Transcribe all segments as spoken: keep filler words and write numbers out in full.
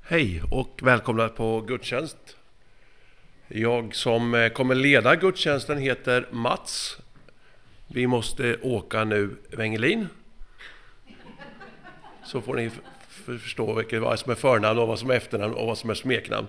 Hej och välkomna på gudstjänst. Jag som kommer leda gudstjänsten heter Mats. Vi måste åka nu Wengelin. Så får ni förstå vilket vad som är förnamn och vad som är efternamn och vad som är smeknamn.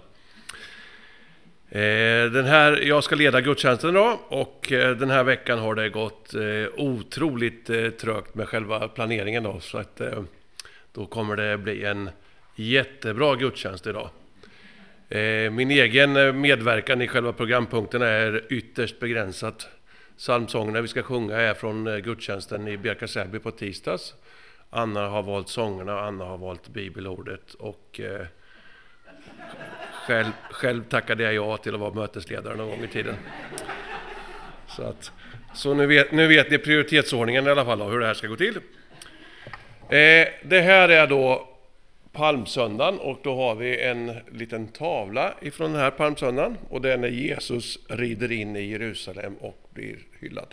Den här, jag ska leda gudstjänsten då, och den här veckan har det gått otroligt trögt med själva planeringen då, så att då kommer det bli en jättebra gudstjänst idag. Min egen medverkan i själva programpunkterna är ytterst begränsat. Psalmsångerna vi ska sjunga är från gudstjänsten i Bjärka-Säby på tisdags. Anna har valt sångerna, Anna har valt bibelordet och eh, själv, själv tackade jag ja till att vara mötesledare någon gång i tiden. Så, att, så nu, vet, nu vet ni prioritetsordningen i alla fall hur det här ska gå till. Eh, det här är då palmsöndagen, och då har vi en liten tavla ifrån den här palmsöndagen, och det är när Jesus rider in i Jerusalem och blir hyllad.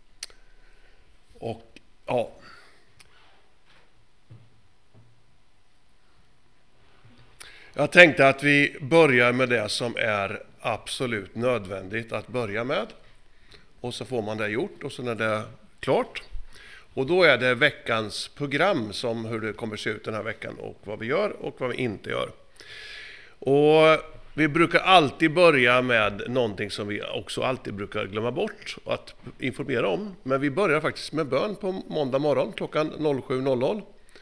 Och ja, jag tänkte att vi börjar med det som är absolut nödvändigt att börja med, och så får man det gjort, och så är det klart. Och då är det veckans program, som hur det kommer se ut den här veckan och vad vi gör och vad vi inte gör. Och vi brukar alltid börja med någonting som vi också alltid brukar glömma bort att informera om. Men vi börjar faktiskt med bön på måndag morgon klockan sju noll noll.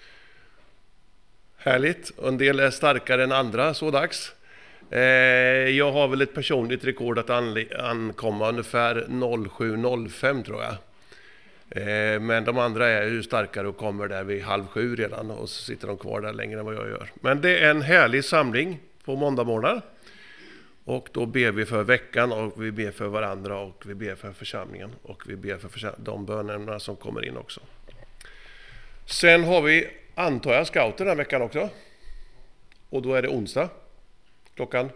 Härligt, en del är starkare än andra så dags. Jag har väl ett personligt rekord att ankomma ungefär sju noll fem tror jag. Men de andra är ju starkare och kommer där vid halv sju redan, och så sitter de kvar där längre än vad jag gör. Men det är en härlig samling på måndag morgon. Och då ber vi för veckan, och vi ber för varandra, och vi ber för församlingen, och vi ber för försam- de bönerna som kommer in också. Sen har vi, antar jag, scouter den här veckan också. Och då är det onsdag klockan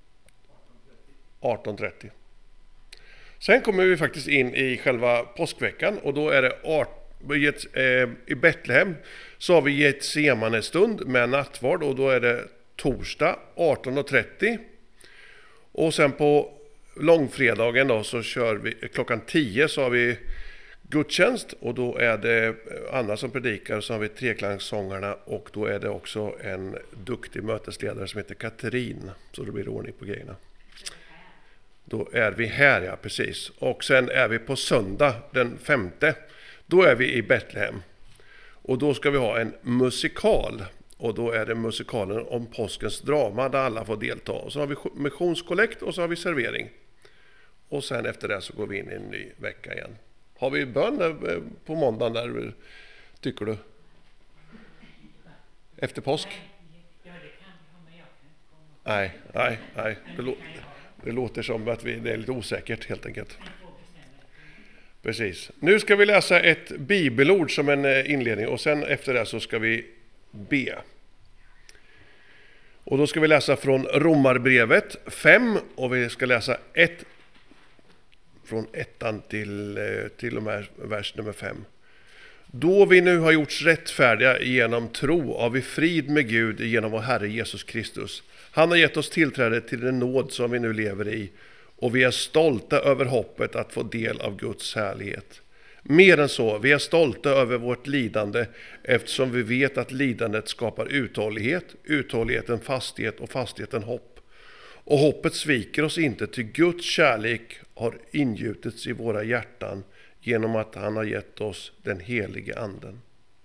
arton trettio. Sen kommer vi faktiskt in i själva påskveckan, och då är det art, eh, i Betlehem så har vi Getsemane stund med nattvard, och då är det torsdag arton trettio. Och sen på långfredagen då så kör vi klockan tio, så har vi gudstjänst, och då är det Anna som predikar, så har vi treklangssångarna, och då är det också en duktig mötesledare som heter Katrin, så det blir ordning på grejerna. Då är vi här, ja, precis. Och sen är vi på söndag den femte. Då är vi i Betlehem. Och då ska vi ha en musikal. Och då är det musikalen om påskens drama där alla får delta. Och så har vi missionskollekt, och så har vi servering. Och sen efter det så går vi in i en ny vecka igen. Har vi bön på måndagen där, tycker du? Efter påsk? Nej, nej, nej. Det låter... Det låter som att vi, det är lite osäkert helt enkelt. Precis. Nu ska vi läsa ett bibelord som en inledning, och sen efter det så ska vi be. Och då ska vi läsa från Romarbrevet fem, och vi ska läsa ett från ettan till, till och med vers nummer fem. Då vi nu har gjorts rättfärdiga genom tro har vi frid med Gud genom vår Herre Jesus Kristus. Han har gett oss tillträde till den nåd som vi nu lever i, och vi är stolta över hoppet att få del av Guds härlighet. Mer än så, vi är stolta över vårt lidande, eftersom vi vet att lidandet skapar uthållighet, uthålligheten fasthet och fastheten hopp. Och hoppet sviker oss inte, till Guds kärlek har ingjutits i våra hjärtan genom att han har gett oss den helige anden.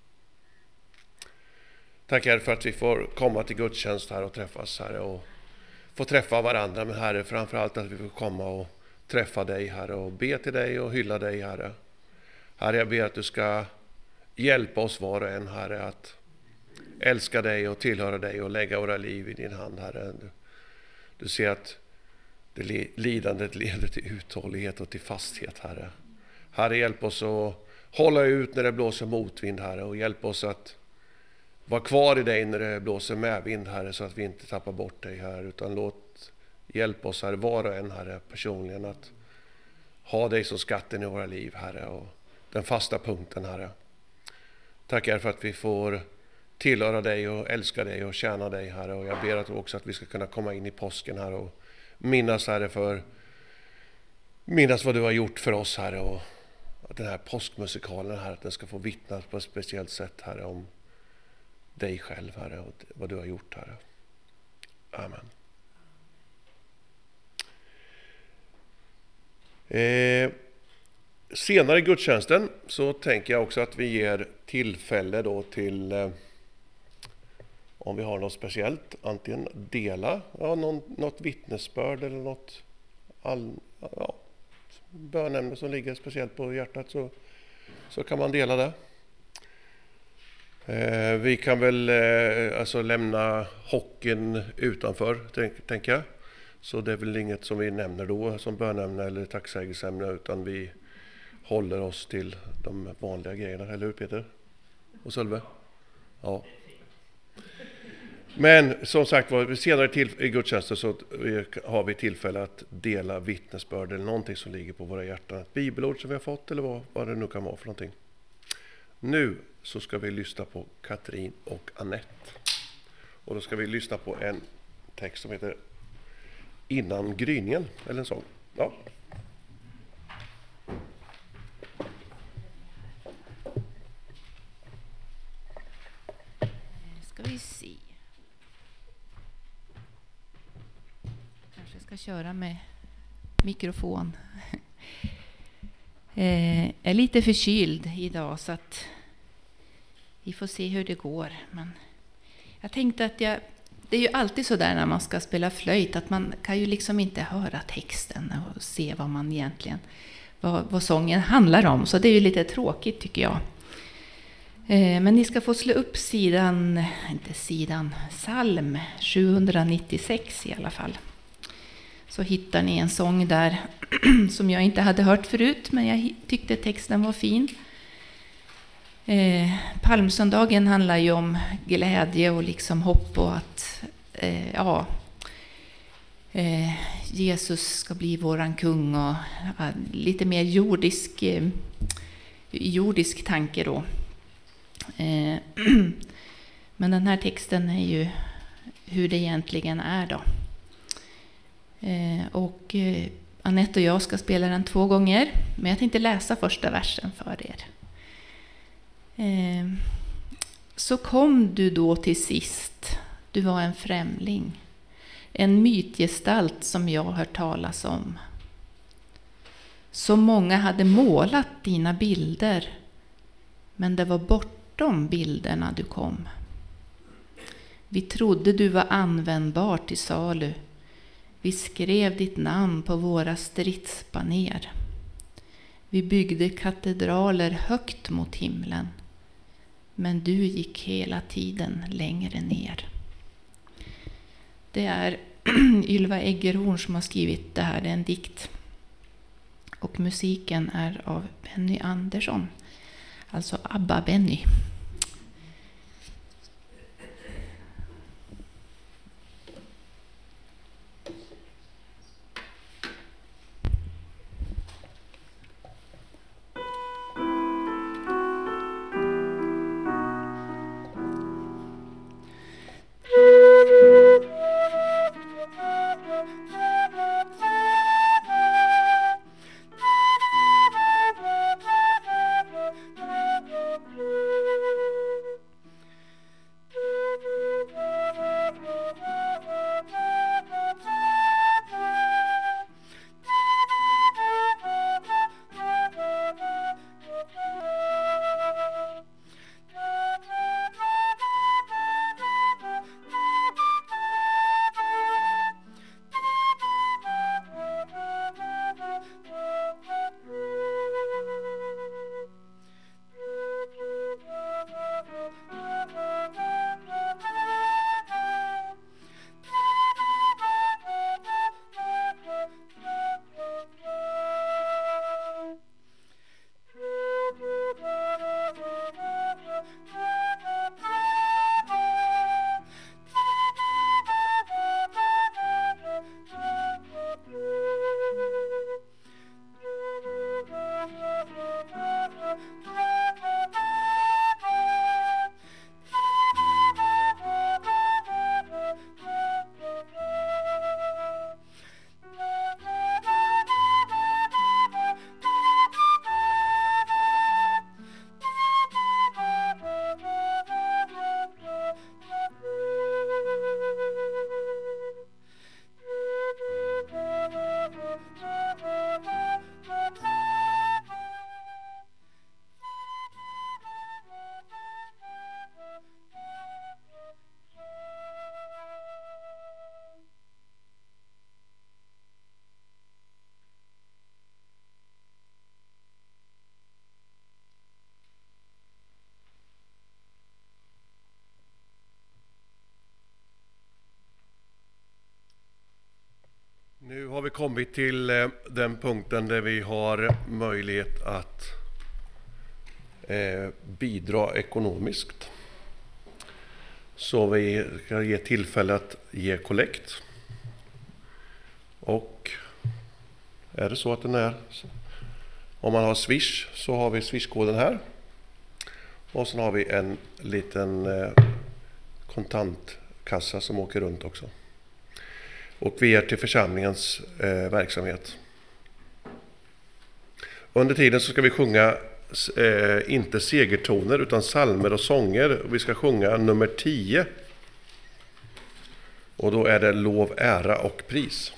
Tack Herre för att vi får komma till gudstjänst här och träffas, Herre, och få träffa varandra. Men Herre, framförallt att vi får komma och träffa dig, Herre, och be till dig och hylla dig, Herre. Herre, jag ber att du ska hjälpa oss var och en, Herre, att älska dig och tillhöra dig och lägga våra liv i din hand, Herre. Du, du ser att det lidandet leder till uthållighet och till fasthet, Herre. Herre, hjälp oss att hålla ut när det blåser motvind, Herre, och hjälp oss att vara kvar i dig när det blåser medvind, Herre, så att vi inte tappar bort dig, Herre, utan låt hjälp oss, Herre, var och en, Herre, personligen att ha dig som skatten i våra liv, Herre, och den fasta punkten, Herre. Tack, Herre, för att vi får tillhöra dig och älska dig och tjäna dig, Herre. Och jag ber att också att vi ska kunna komma in i påsken, Herre, och minnas, Herre, för minnas vad du har gjort för oss, Herre, och att den här påskmusikalen, Herre, att den ska få vittna på ett speciellt sätt, Herre, om dig själv, Herre, och vad du har gjort, Herre. Amen. Eh, senare i gudstjänsten så tänker jag också att vi ger tillfälle då till, eh, om vi har något speciellt, antingen dela ja, någon, något vittnesbörd eller något all, ja, bönämne som ligger speciellt på hjärtat, så, så kan man dela det. Eh, vi kan väl eh, alltså lämna hockeyn utanför, tänk, tänker jag. Så det är väl inget som vi nämner då som bönämne eller tacksägelseämne, utan vi håller oss till de vanliga grejerna, eller hur Peter? Och Sölve? Ja. Men som sagt var, senare till, i gudstjänsten så har vi tillfälle att dela vittnesbörd eller någonting som ligger på våra hjärtan. Ett bibelord som vi har fått eller vad, vad det nu kan vara för någonting. Nu så ska vi lyssna på Katrin och Annette. Och då ska vi lyssna på en text som heter Innan gryningen, eller en sång. Ja. Ska vi se. Kanske ska köra med mikrofon. eh, jag är lite förkyld idag så att vi får se hur det går. Men jag tänkte att jag, det är ju alltid så där när man ska spela flöjt att man kan ju liksom inte höra texten och se vad man egentligen, vad, vad sången handlar om. Så det är ju lite tråkigt tycker jag. Eh, men ni ska få slå upp sidan, inte sidan, psalm sjuhundranittiosex i alla fall. Så hittar ni en sång där som jag inte hade hört förut, men jag tyckte texten var fin. Eh, Palmsöndagen handlar ju om glädje och liksom hopp och att eh, ja, eh, Jesus ska bli våran kung och eh, lite mer jordisk, eh, jordisk tanke då. Eh, men den här texten är ju hur det egentligen är då. Eh, och eh, Annette och jag ska spela den två gånger, men jag tänkte läsa första versen för er. Eh, så kom du då till sist, du var en främling, en mytgestalt som jag hört talas om. Så många hade målat dina bilder, men det var bortom bilderna du kom. Vi trodde du var användbar till salu. Vi skrev ditt namn på våra stridsbaner. Vi byggde katedraler högt mot himlen. Men du gick hela tiden längre ner. Det är Ylva Eggerhorn som har skrivit det här. Det är en dikt. Och musiken är av Benny Andersson. Alltså Abba Benny. Nu har vi kommit till eh, den punkten där vi har möjlighet att eh, bidra ekonomiskt. Så vi ska ge tillfälle att ge kollekt. Och är det så att den är, om man har Swish så har vi Swish-koden här. Och sen har vi en liten eh, kontantkassa som åker runt också. Och vi är till församlingens eh, verksamhet. Under tiden så ska vi sjunga eh, inte segertoner utan psalmer och sånger. Vi ska sjunga nummer tio. Och då är det lov, ära och pris.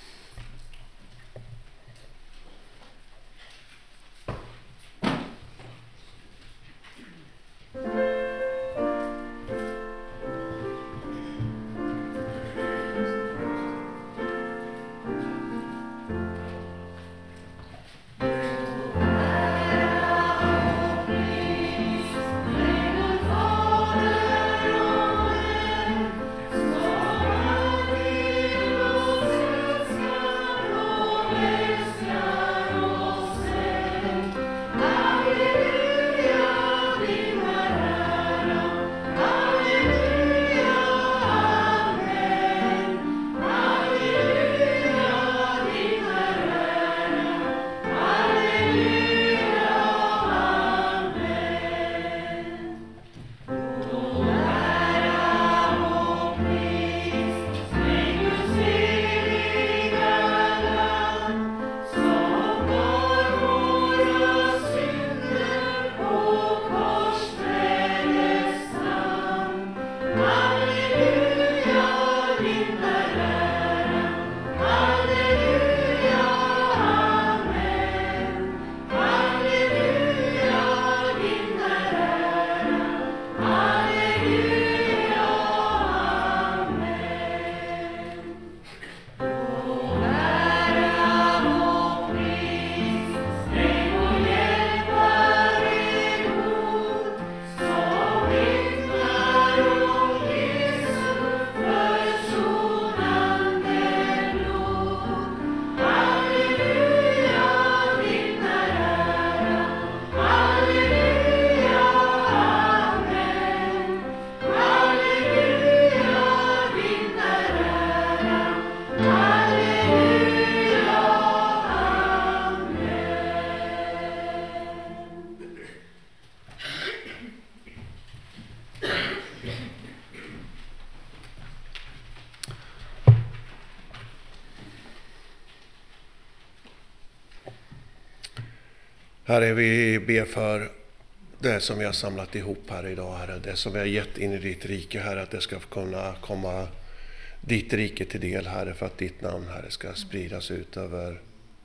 Herre, vi ber för det som vi har samlat ihop här idag, Herre. Det som vi har gett in i ditt rike, Herre, att det ska kunna komma ditt rike till del, Herre, för att ditt namn, Herre, ska spridas ut över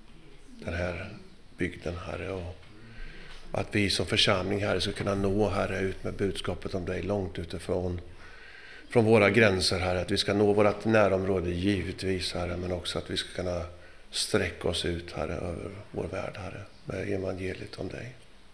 den här bygden, Herre. Och att vi som församling, Herre, ska kunna nå, Herre, ut med budskapet om dig långt utifrån från våra gränser, Herre. Att vi ska nå vårt närområde givetvis, Herre, men också att vi ska kunna sträcka oss ut, Herre, över vår värld, Herre, med evangeliet om dig.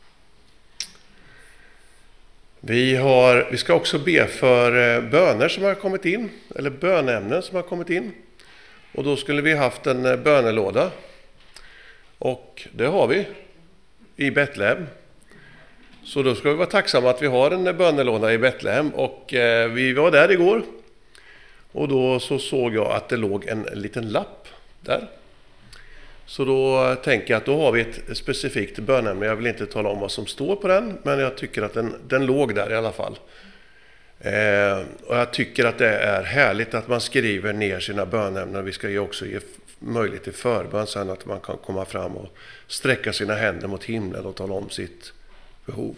Vi, har, vi ska också be för böner som har kommit in, eller bönämnen som har kommit in. Och då skulle vi haft en bönelåda. Och det har vi i Betlehem. Så då ska vi vara tacksamma att vi har en bönelåda i Betlehem. Och eh, vi var där igår. Och då så såg jag att det låg en liten lapp där. Så då tänker jag att då har vi ett specifikt bönämne. Jag vill inte tala om vad som står på den, men jag tycker att den, den låg där i alla fall. Eh, och jag tycker att det är härligt att man skriver ner sina bönämnen. Vi ska ju också ge möjlighet till förbön sen, att man kan komma fram och sträcka sina händer mot himlen och tala om sitt behov.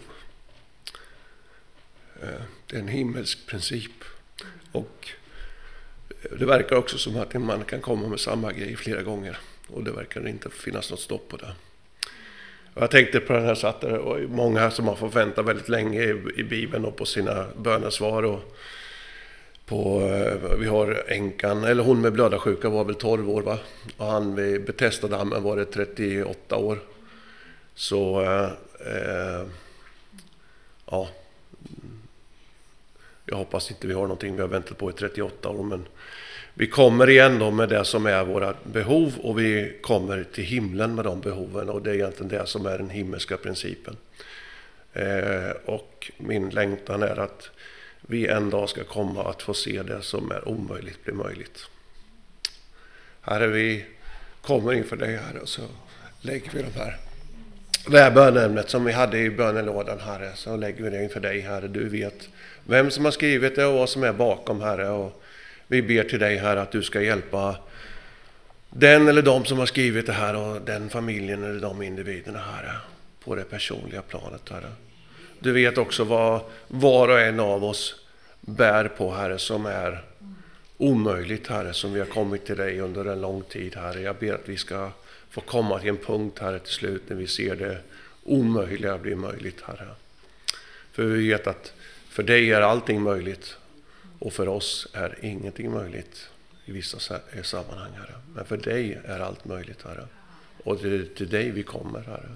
Eh, det är en himmelsk princip. Och det verkar också som att man kan komma med samma grej flera gånger. Och det verkar inte finnas något stopp på det. Jag tänkte på den här satten, och många som har fått vänta väldigt länge i, i Bibeln och på sina bönesvar. Och på, vi har änkan, eller hon med blödarsjuka var väl tolv år, va? Och han vid Betesda-dammen var det trettioåtta år. Så eh, ja, jag hoppas inte vi har någonting vi har väntat på i trettioåtta år, men vi kommer igen då med det som är våra behov, och vi kommer till himlen med de behoven, och det är egentligen det som är den himmelska principen. Eh, och min längtan är att vi en dag ska komma att få se det som är omöjligt bli möjligt. Herre, vi kommer inför dig, Herre, och så lägger vi de här det här bönämnet som vi hade i bönelådan, Herre, så lägger vi det inför dig, Herre. Du vet vem som har skrivit det och vad som är bakom, Herre, och vi ber till dig, Herre, att du ska hjälpa den eller de som har skrivit det här, och den familjen eller de individerna, Herre, på det personliga planet, Herre. Du vet också vad var och en av oss bär på, Herre, som är omöjligt, Herre, som vi har kommit till dig under en lång tid, Herre. Jag ber att vi ska få komma till en punkt, Herre, till slut när vi ser det omöjliga bli möjligt, Herre. För vi vet att för dig är allting möjligt, och för oss är ingenting möjligt i vissa sammanhang, Herre. Men för dig är allt möjligt, Herre. Och det är till dig vi kommer, Herre.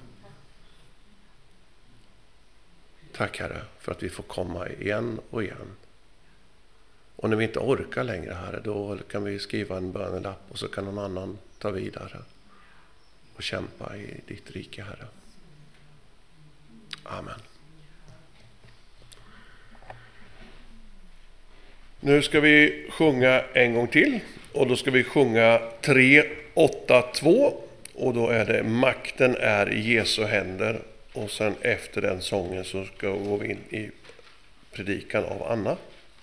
Tack, Herre, för att vi får komma igen och igen. Och när vi inte orkar längre, Herre, då kan vi skriva en bönelapp, och så kan någon annan ta vidare och kämpa i ditt rike, Herre. Amen. Nu ska vi sjunga en gång till, och då ska vi sjunga tre åtta två, och då är det Makten är i Jesu händer, och sen efter den sången så ska vi gå in i predikan av Anna.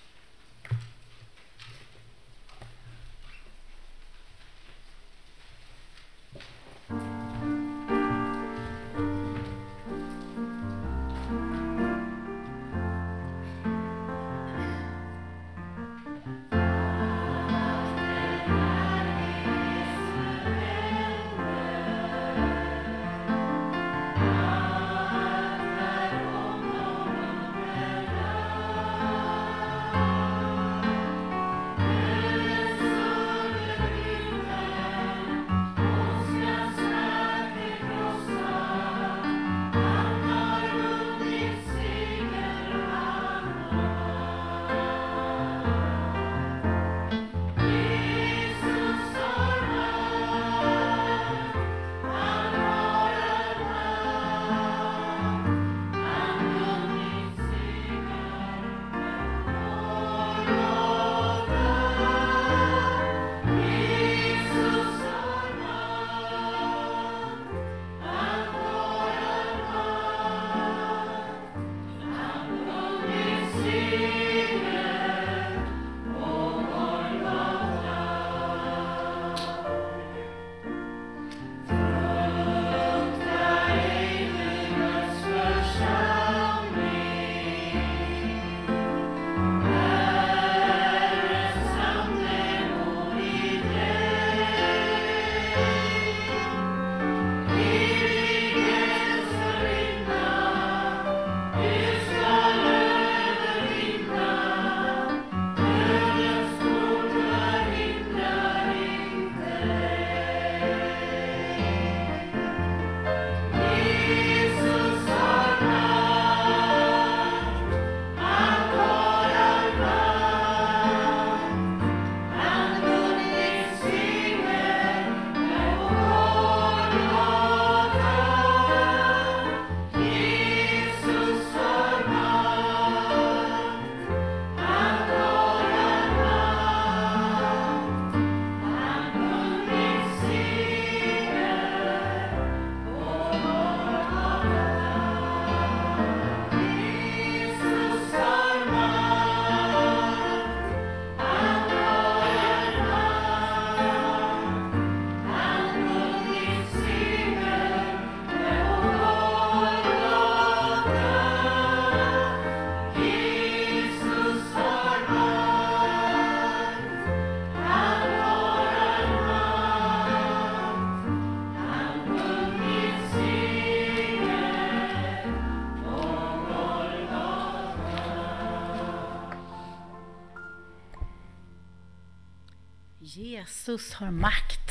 Jesus har makt.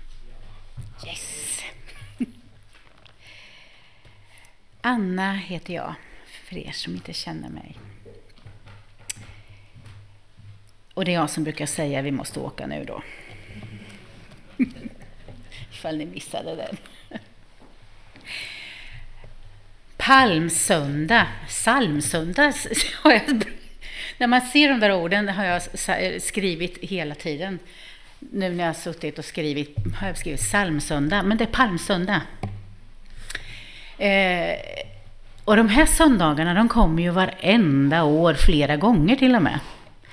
Yes. Anna heter jag, för er som inte känner mig. Och det är jag som brukar säga vi måste åka nu då. Ifall ni missade den. Palmsöndag, psalmsöndag. När man ser de där orden har jag skrivit hela tiden. Nu när jag har suttit och skrivit har jag skrivit psalmsöndag, men det är palmsöndag. Eh, och de här söndagarna, de kommer ju varenda år, flera gånger till och med.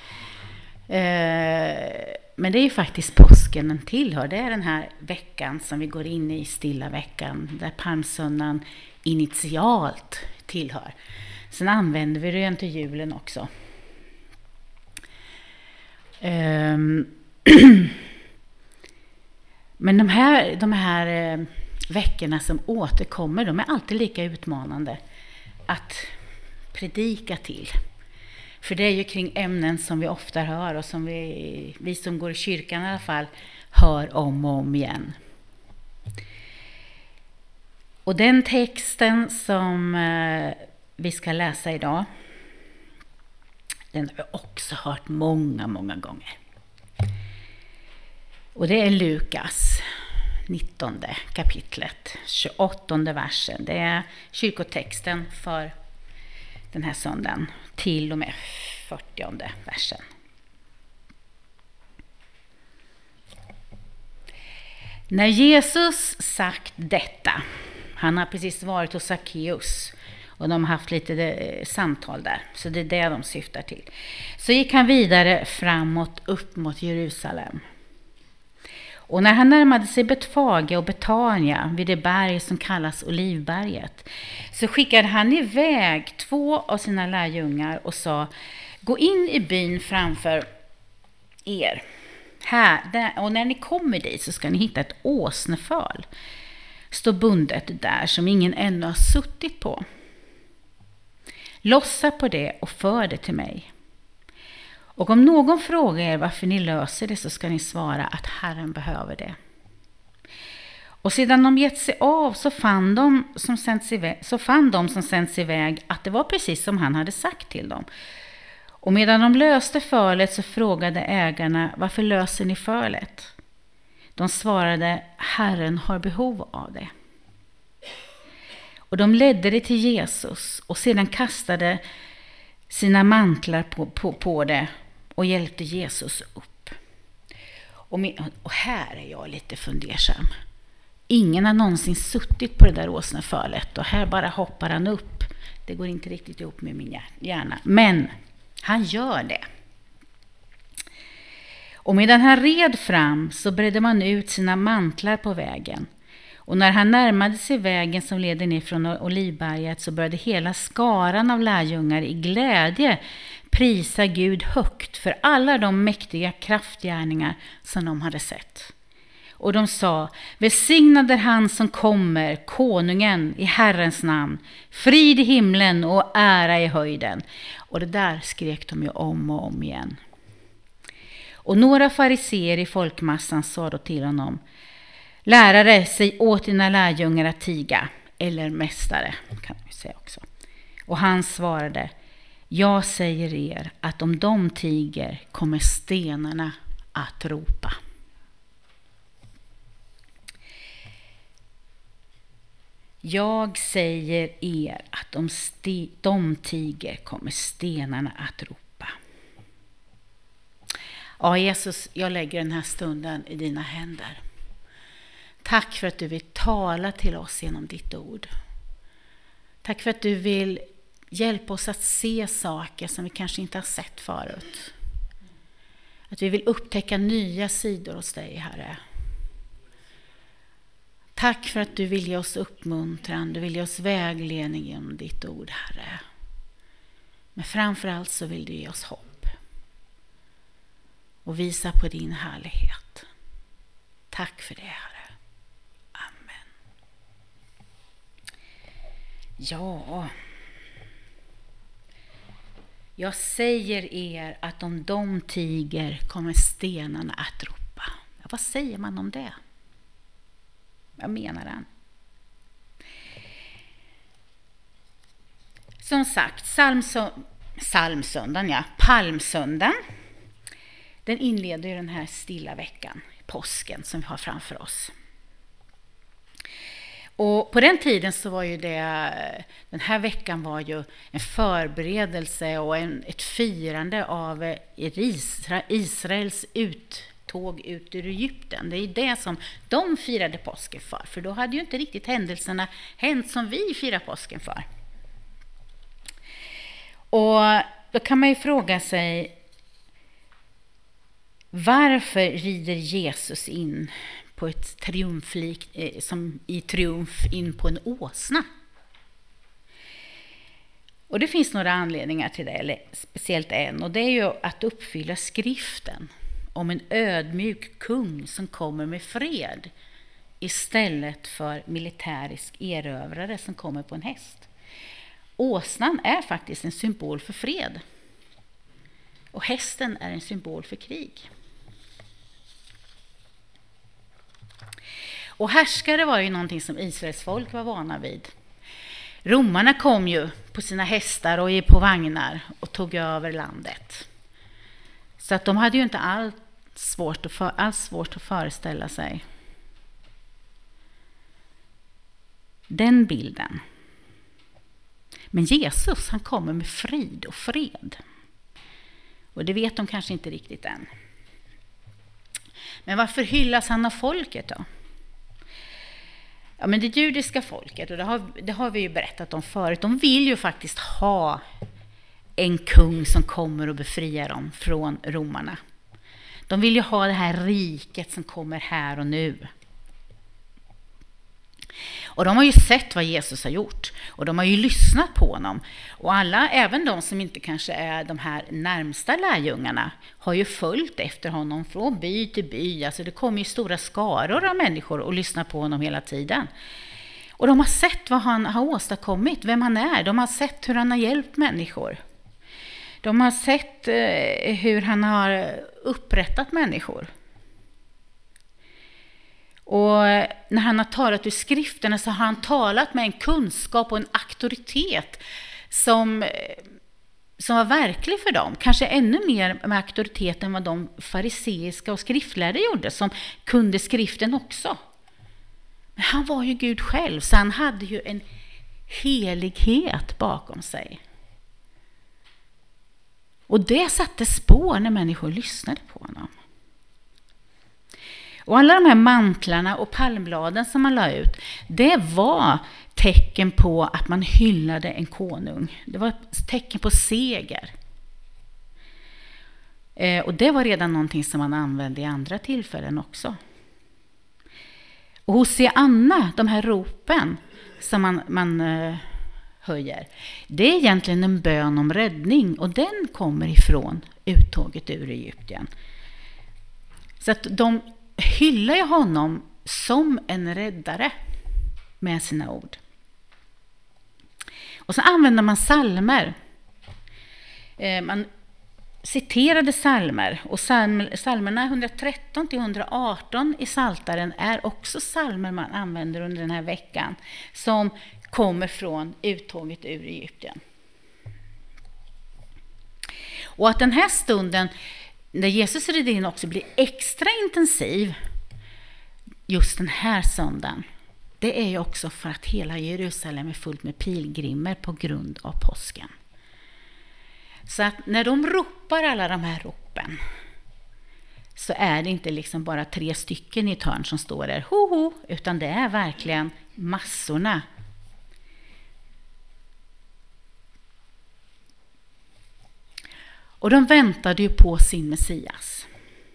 Eh, men det är ju faktiskt påsken den tillhör. Det är den här veckan som vi går in i, stilla veckan, där palmsöndagen initialt tillhör. Sen använder vi det ju till julen också. Eh, men de här, de här eh, veckorna som återkommer, de är alltid lika utmanande att predika till. För det är ju kring ämnen som vi ofta hör och som vi, vi som går i kyrkan i alla fall hör om och om igen. Och den texten som eh, vi ska läsa idag, den har vi också hört många, många gånger. Och det är Lukas nittonde kapitlet, tjugoåttonde versen. Det är kyrkotexten för den här söndagen till och med fyrtionde versen. När Jesus sagt detta, han har precis varit hos Sackeus och de har haft lite samtal där, så det är det de syftar till. Så gick han vidare framåt upp mot Jerusalem. Och när han närmade sig Betfage och Betania vid det berg som kallas Olivberget, så skickade han iväg två av sina lärjungar och sa: gå in i byn framför er. Här, där, och när ni kommer dit så ska ni hitta ett åsneföl. Står bundet där som ingen ännu har suttit på. Lossa på det och för det till mig. Och om någon frågar er varför ni löser det, så ska ni svara att Herren behöver det. Och sedan de gett sig av så fann de som sänds iväg, så fann de som sänds iväg att det var precis som han hade sagt till dem. Och medan de löste fölet så frågade ägarna: varför löser ni fölet? De svarade: Herren har behov av det. Och de ledde det till Jesus och sedan kastade sina mantlar på, på, på det och hjälpte Jesus upp. Och, med, och här är jag lite fundersam. Ingen har någonsin suttit på det där åsnefölet och här bara hoppar han upp. Det går inte riktigt ihop med min hjärna. Men han gör det. Och medan han red fram så bredde man ut sina mantlar på vägen. Och när han närmade sig vägen som leder ner från Olivberget så började hela skaran av lärjungar i glädje prisa Gud högt för alla de mäktiga kraftgärningar som de hade sett. Och de sa: välsignad är han som kommer, konungen i Herrens namn, frid i himlen och ära i höjden. Och det där skrek de ju om och om igen. Och några fariseer i folkmassan sa då till honom: lärare, säg åt dina lärjungar att tiga, eller mästare kan man säga också. Och han svarade: jag säger er att om de tiger kommer stenarna att ropa. Jag säger er att om sti- de tiger kommer stenarna att ropa. Ja, Jesus, jag lägger den här stunden i dina händer. Tack för att du vill tala till oss genom ditt ord. Tack för att du vill hjälpa oss att se saker som vi kanske inte har sett förut. Att vi vill upptäcka nya sidor hos dig, Herre. Tack för att du vill ge oss uppmuntran, du vill ge oss vägledning genom ditt ord, Herre. Men framförallt så vill du ge oss hopp. Och visa på din härlighet. Tack för det, Herre. Amen. Ja. Jag säger er att om de tiger kommer stenarna att ropa. Ja, vad säger man om det? Jag menar den. Som sagt, psalmsö- psalmsöndagen, ja, palmsöndagen. den inleder ju den här stilla veckan, påsken som vi har framför oss. Och på den tiden så var ju det, den här veckan var ju en förberedelse och en, ett firande av Isra, Israels uttåg ut ur Egypten. Det är det som de firade påsken för, för då hade ju inte riktigt händelserna hänt som vi firar påsken för. Och då kan man ju fråga sig, varför rider Jesus in på ett triumflik, eh, som i triumf in på en åsna? Och det finns några anledningar till det, eller speciellt en, och det är ju att uppfylla skriften om en ödmjuk kung som kommer med fred istället för militärisk erövrare som kommer på en häst. Åsnan är faktiskt en symbol för fred, och hästen är en symbol för krig. Och härskare var ju någonting som Israels folk var vana vid. Romarna kom ju på sina hästar och på vagnar och tog över landet. Så att de hade ju inte alls svårt att, för, alls svårt att föreställa sig den bilden. Men Jesus, han kommer med frid och fred. Och det vet de kanske inte riktigt än. Men varför hyllas han av folket då? Ja, men det judiska folket, och det har, det har vi ju berättat om förut, de vill ju faktiskt ha en kung som kommer och befriar dem från romarna. De vill ju ha det här riket som kommer här och nu. Och de har ju sett vad Jesus har gjort, och de har ju lyssnat på honom. Och alla, även de som inte kanske är de här närmsta lärjungarna, har ju följt efter honom från by till by. Alltså det kommer ju stora skaror av människor och lyssnar på honom hela tiden. Och de har sett vad han har åstadkommit, vem han är. De har sett hur han har hjälpt människor. De har sett eh, hur han har upprättat människor. Och när han har talat ur skrifterna så har han talat med en kunskap och en auktoritet som, som var verklig för dem. Kanske ännu mer med auktoritet än vad de fariseiska och skriftlärde gjorde, som kunde skriften också. Men han var ju Gud själv, så han hade ju en helighet bakom sig. Och det satte spår när människor lyssnade på honom. Och alla de här mantlarna och palmbladen som man la ut, det var tecken på att man hyllade en konung. Det var tecken på seger. Eh, och det var redan någonting som man använde i andra tillfällen också. Och Hosianna, de här ropen som man, man eh, höjer, det är egentligen en bön om räddning, och den kommer ifrån uttåget ur Egypten. Så att de hyllar ju honom som en räddare med sina ord. Och så använder man psalmer. Eh, man citerade psalmer, och psalm, psalmerna hundratretton till hundraarton i Psaltaren är också psalmer man använder under den här veckan som kommer från uttåget ur Egypten. Och att den här stunden när Jesus rider in också blir extra intensiv just den här söndagen, det är ju också för att hela Jerusalem är fullt med pilgrimer på grund av påsken. Så att när de ropar alla de här ropen, så är det inte liksom bara tre stycken i ett hörn som står där, ho ho, utan det är verkligen massorna. Och de väntade ju på sin Messias.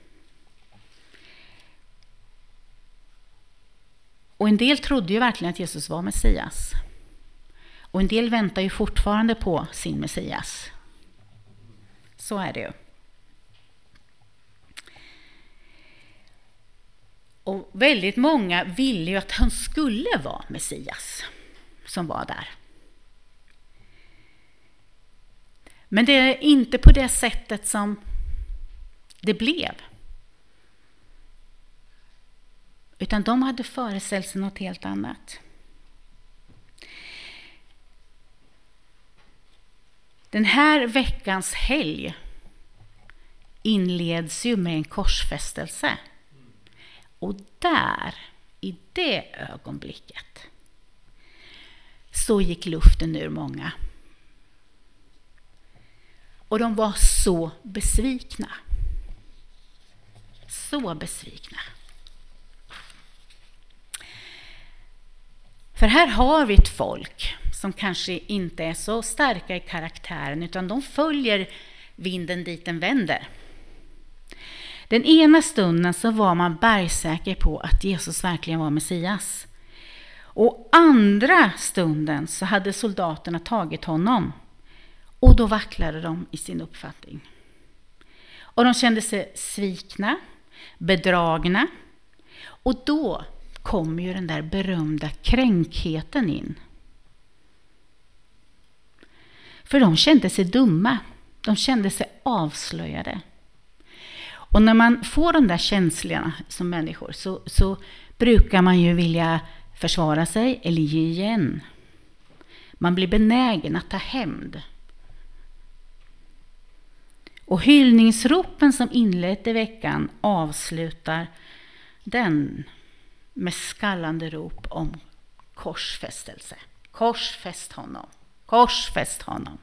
Och en del trodde ju verkligen att Jesus var Messias. Och en del väntar ju fortfarande på sin Messias. Så är det ju. Och väldigt många ville ju att han skulle vara Messias som var där. Men det är inte på det sättet som det blev. Utan de hade föreställt sig något helt annat. Den här veckans helg inleds ju med en korsfästelse. Och där, i det ögonblicket, så gick luften ur många. Och de var så besvikna. Så besvikna. För här har vi ett folk som kanske inte är så starka i karaktären, utan de följer vinden dit den vänder. Den ena stunden så var man bergsäker på att Jesus verkligen var Messias. Och andra stunden så hade soldaterna tagit honom. Och då vacklade de i sin uppfattning. Och de kände sig svikna, bedragna. Och då kom ju den där berömda kränkheten in. För de kände sig dumma. De kände sig avslöjade. Och när man får de där känslorna som människor så, så brukar man ju vilja försvara sig eller ge igen. Man blir benägen att ta hämnd. Och hyllningsropen som inledde veckan avslutar den med skallande rop om korsfästelse. Korsfäst honom. Korsfäst honom.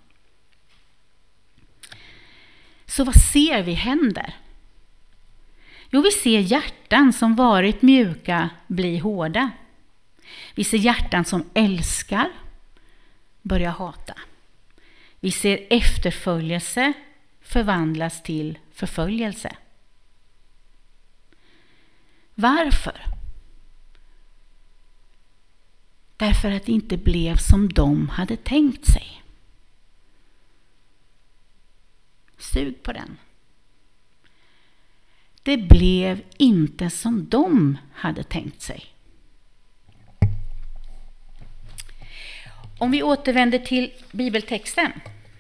Så vad ser vi händer? Jo, vi ser hjärtan som varit mjuka bli hårda. Vi ser hjärtan som älskar börja hata. Vi ser efterföljelse förvandlas till förföljelse. Varför? Därför att det inte blev som de hade tänkt sig. Sug på den. Det blev inte som de hade tänkt sig. Om vi återvänder till bibeltexten.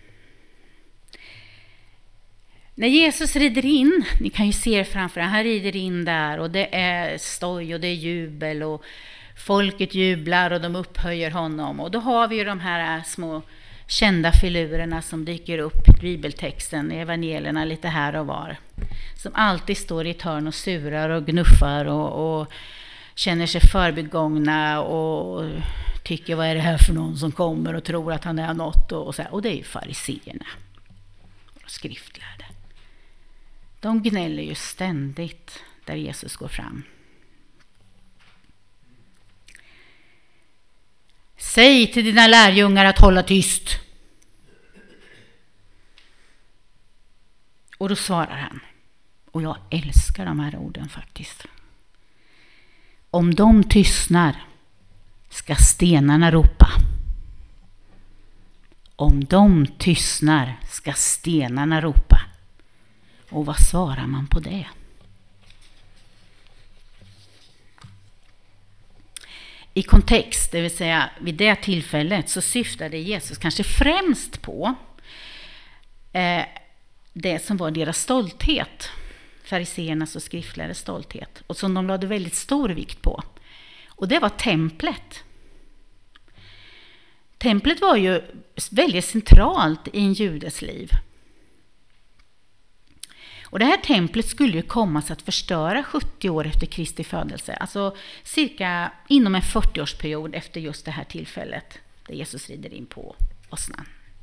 När Jesus rider in, ni kan ju se framför er, han rider in där och det är stoj och det är jubel och folket jublar och de upphöjer honom. Och då har vi ju de här små kända filurerna som dyker upp i bibeltexten, i evangelierna lite här och var. Som alltid står i ett hörn och surar och gnuffar och, och känner sig förbigångna och tycker vad är det här för någon som kommer och tror att han är något. Och, så här. Och det är ju fariseerna och skriftlärde. De gnäller ju ständigt där Jesus går fram. Säg till dina lärjungar att hålla tyst. Och då svarar han. Och jag älskar de här orden faktiskt. Om de tystnar ska stenarna ropa. Om de tystnar ska stenarna ropa. Och vad svarar man på det? I kontext, det vill säga vid det tillfället, så syftade Jesus kanske främst på eh, det som var deras stolthet. Fariseernas och skriftlärdes stolthet. Och som de lade väldigt stor vikt på. Och det var templet. Templet var ju väldigt centralt i en judes liv. Och det här templet skulle ju komma att förstöra sjuttio år efter Kristi födelse. Alltså cirka inom en fyrtio-årsperiod efter just det här tillfället. Där Jesus rider in på åsnan.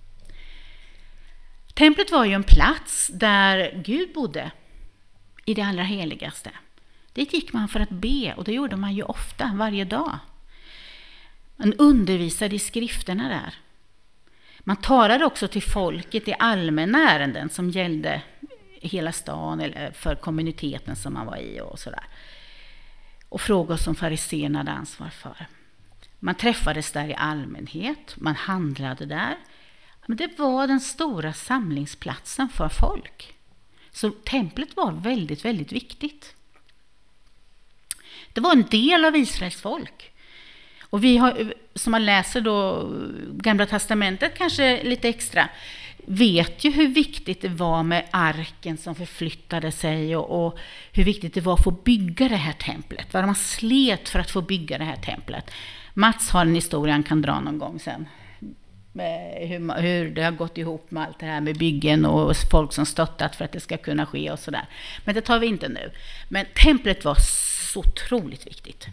Templet var ju en plats där Gud bodde. I det allra heligaste. Dit gick man för att be. Och det gjorde man ju ofta, varje dag. Man undervisade i skrifterna där. Man talade också till folket i allmänna ärenden som gällde hela stan eller för kommuniteten som man var i och sådär. Och frågor som fariséerna hade ansvar för. Man träffades där i allmänhet, man handlade där. Men det var den stora samlingsplatsen för folk. Så templet var väldigt, väldigt viktigt. Det var en del av Israels folk. Och vi har, som man läser då Gamla testamentet kanske lite extra, vet ju hur viktigt det var med arken som förflyttade sig och, och hur viktigt det var att få bygga det här templet. Vad man slet för att få bygga det här templet. Mats har en historia han kan dra någon gång sen. med hur, hur det har gått ihop med allt det här med byggen och folk som stöttat för att det ska kunna ske och sådär. Men det tar vi inte nu. Men templet var så otroligt viktigt.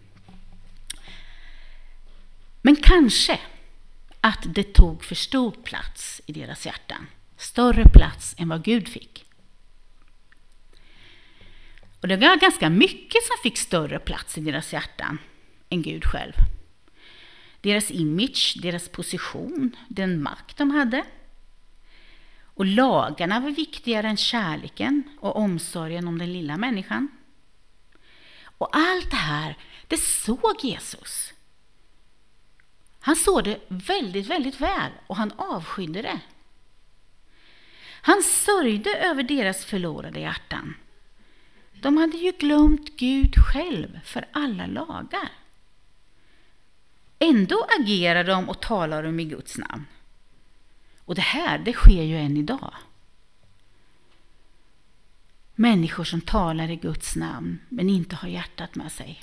Men kanske att det tog för stor plats i deras hjärtan. Större plats än vad Gud fick. Och det var ganska mycket som fick större plats i deras hjärtan än Gud själv. Deras image, deras position, den makt de hade. Och lagarna var viktigare än kärleken och omsorgen om den lilla människan. Och allt det här, det såg Jesus. Han såg det väldigt, väldigt väl och han avskydde det. Han sörjde över deras förlorade hjärtan. De hade ju glömt Gud själv för alla lagar. Ändå agerar de och talar om i Guds namn. Och det här, det sker ju än idag. Människor som talar i Guds namn men inte har hjärtat med sig.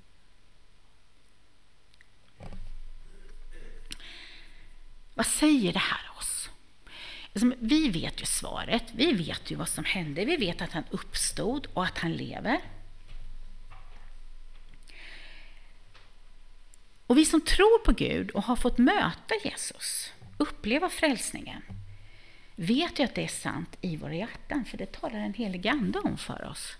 Vad säger det här oss? Alltså, vi vet ju svaret. Vi vet ju vad som hände. Vi vet att han uppstod och att han lever. Och vi som tror på Gud och har fått möta Jesus, uppleva frälsningen, vet ju att det är sant i våra hjärtan, för det talar en helig ande om för oss.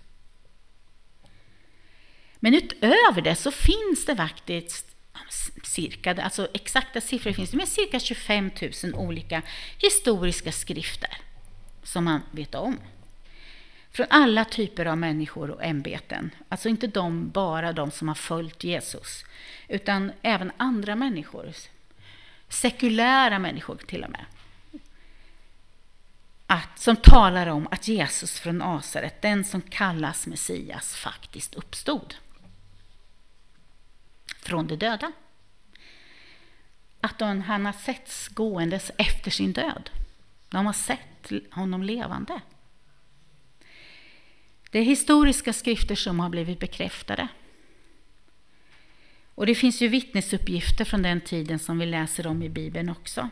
Men utöver det så finns det faktiskt cirka, alltså exakta siffror finns det, men cirka tjugofem tusen olika historiska skrifter som man vet om. Från alla typer av människor och ämbeten. Alltså inte de, bara de som har följt Jesus, utan även andra människor. Sekulära människor till och med. Att, som talar om att Jesus från Nasaret, den som kallas Messias, faktiskt uppstod från de döda. Att de, han har setts gåendes efter sin död. De har sett honom levande. Det är historiska skrifter som har blivit bekräftade. Och det finns ju vittnesuppgifter från den tiden som vi läser om i Bibeln också.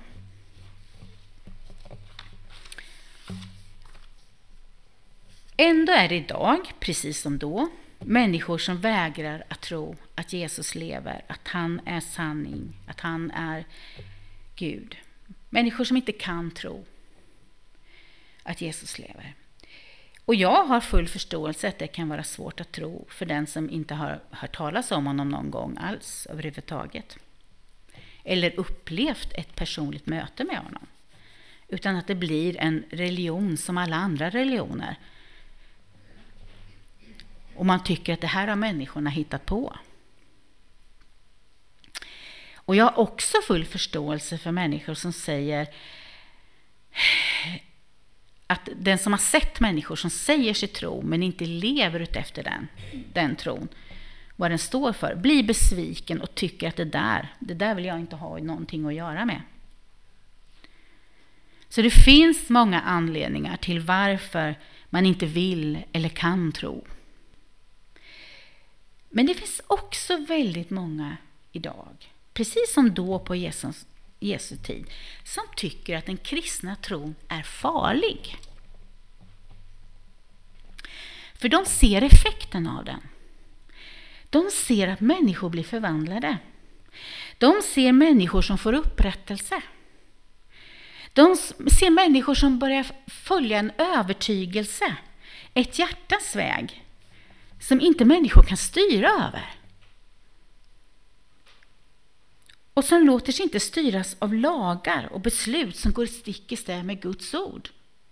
Ändå är det idag, precis som då, människor som vägrar att tro att Jesus lever, att han är sanning, att han är Gud. Människor som inte kan tro att Jesus lever. Och jag har full förståelse att det kan vara svårt att tro för den som inte har hört talas om honom någon gång alls överhuvudtaget. Eller upplevt ett personligt möte med honom. Utan att det blir en religion som alla andra religioner. Och man tycker att det här har människorna hittat på. Och jag har också full förståelse för människor som säger att den som har sett människor som säger sig tro men inte lever ut efter den, den tron, vad den står för, blir besviken och tycker att det där, det där vill jag inte ha någonting att göra med. Så det finns många anledningar till varför man inte vill eller kan tro. Men det finns också väldigt många idag, precis som då på Jesus, Jesu tid, som tycker att den kristna tron är farlig. För de ser effekten av den. De ser att människor blir förvandlade. De ser människor som får upprättelse. De ser människor som börjar följa en övertygelse, ett hjärtas väg, som inte människor kan styra över. Och som låter sig inte styras av lagar och beslut som går stick i stäv med Guds ord.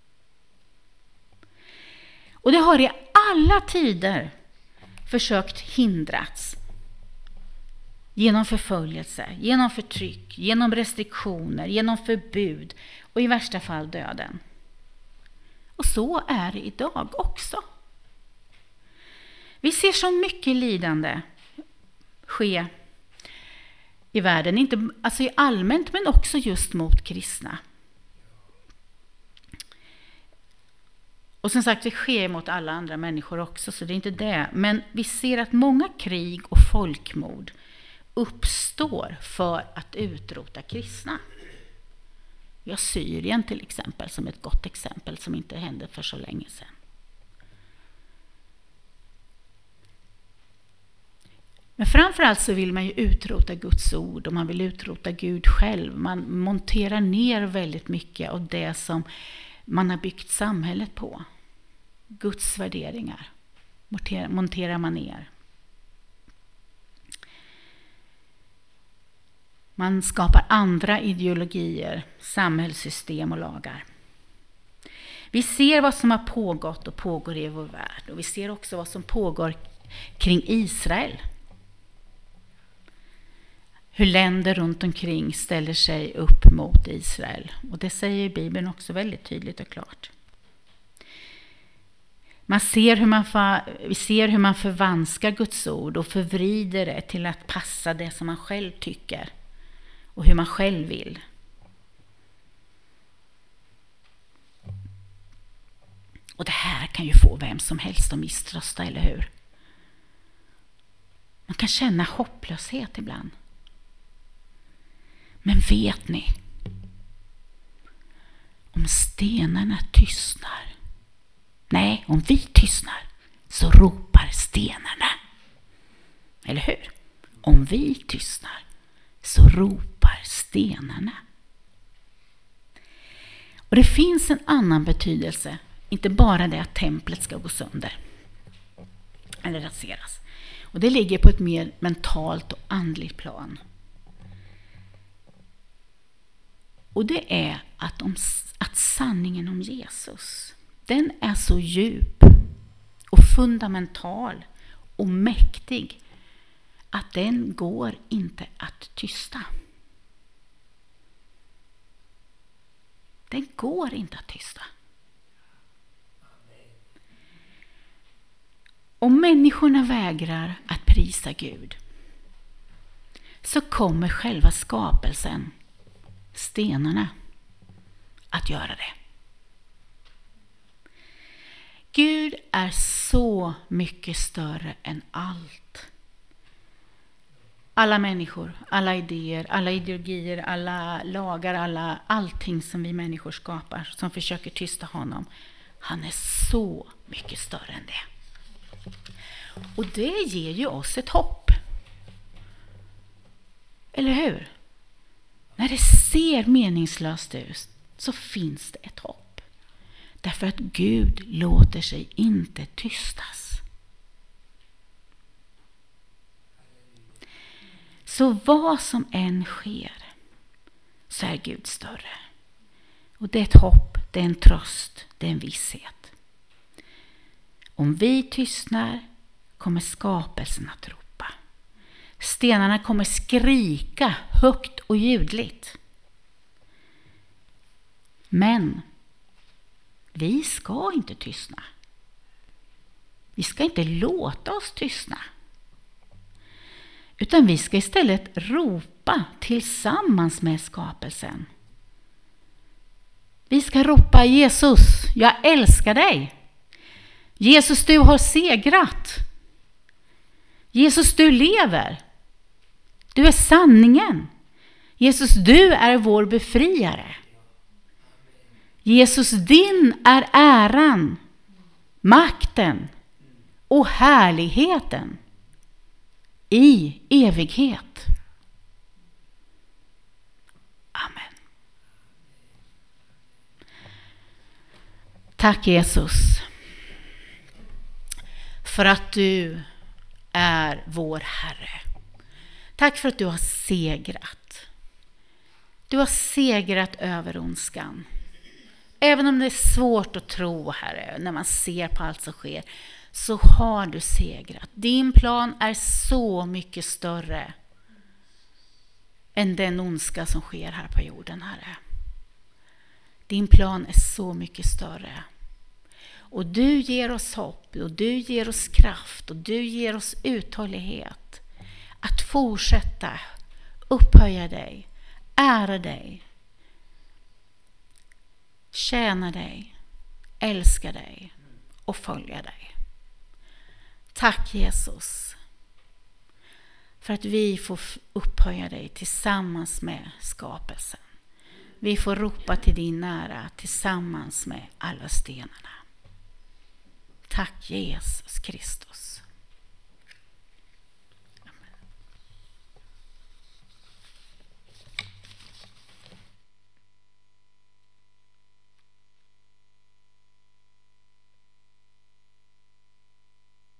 Och det har i alla tider försökt hindrats genom förföljelse, genom förtryck, genom restriktioner, genom förbud och i värsta fall döden. Och så är det idag också. Vi ser så mycket lidande ske i världen, inte alltså i allmänt men också just mot kristna. Och som sagt, det sker mot alla andra människor också, så det är inte det. Men vi ser att många krig och folkmord uppstår för att utrota kristna. Vi har Syrien till exempel som ett gott exempel som inte hände för så länge sedan. Men framförallt så vill man ju utrota Guds ord och man vill utrota Gud själv. Man monterar ner väldigt mycket av det som man har byggt samhället på. Guds värderingar monterar man ner. Man skapar andra ideologier, samhällssystem och lagar. Vi ser vad som har pågått och pågår i vår värld. Och vi ser också vad som pågår kring Israel. Hur länder runt omkring ställer sig upp mot Israel. Och det säger Bibeln också väldigt tydligt och klart. Man ser hur man, vi ser hur man förvanskar Guds ord och förvrider det till att passa det som man själv tycker. Och hur man själv vill. Och det här kan ju få vem som helst att misströsta, eller hur? Man kan känna hopplöshet ibland. Men vet ni? Om stenarna tystnar. Nej, om vi tystnar så ropar stenarna. Eller hur? Om vi tystnar så ropar stenarna. Och det finns en annan betydelse. Inte bara det att templet ska gå sönder. Eller raseras. Och det ligger på ett mer mentalt och andligt plan. Och det är att, om, att sanningen om Jesus, den är så djup och fundamental och mäktig att den går inte att tysta. Den går inte att tysta. Om människorna vägrar att prisa Gud så kommer själva skapelsen, stenarna, att göra det. Gud är så mycket större än allt. Alla människor, alla idéer, alla ideologier, alla lagar, alla, allting som vi människor skapar som försöker tysta honom. Han är så mycket större än det. Och det ger ju oss ett hopp. Eller hur? När det ser meningslöst ut så finns det ett hopp. Därför att Gud låter sig inte tystas. Så vad som än sker så är Gud större. Och det är ett hopp, det är en tröst, det är en visshet. Om vi tystnar kommer skapelsen att ropa. Stenarna kommer skrika högt och ljudligt. Men vi ska inte tystna. Vi ska inte låta oss tystna. Utan vi ska istället ropa tillsammans med skapelsen. Vi ska ropa: Jesus, jag älskar dig. Jesus, du har segrat. Jesus, du lever. Du är sanningen. Jesus, du är vår befriare. Jesus, din är äran, makten och härligheten i evighet. Amen. Tack Jesus för att du är vår Herre. Tack för att du har segrat. Du har segrat över ondskan. Även om det är svårt att tro, Herre, när man ser på allt som sker, så har du segrat. Din plan är så mycket större än den ondska som sker här på jorden, Herre. Din plan är så mycket större. Och du ger oss hopp, och du ger oss kraft, och du ger oss uthållighet att fortsätta upphöja dig, ära dig, tjäna dig, älska dig och följa dig. Tack Jesus för att vi får upphöja dig tillsammans med skapelsen. vi får ropa till din ära tillsammans med alla stenarna. Tack Jesus Kristus.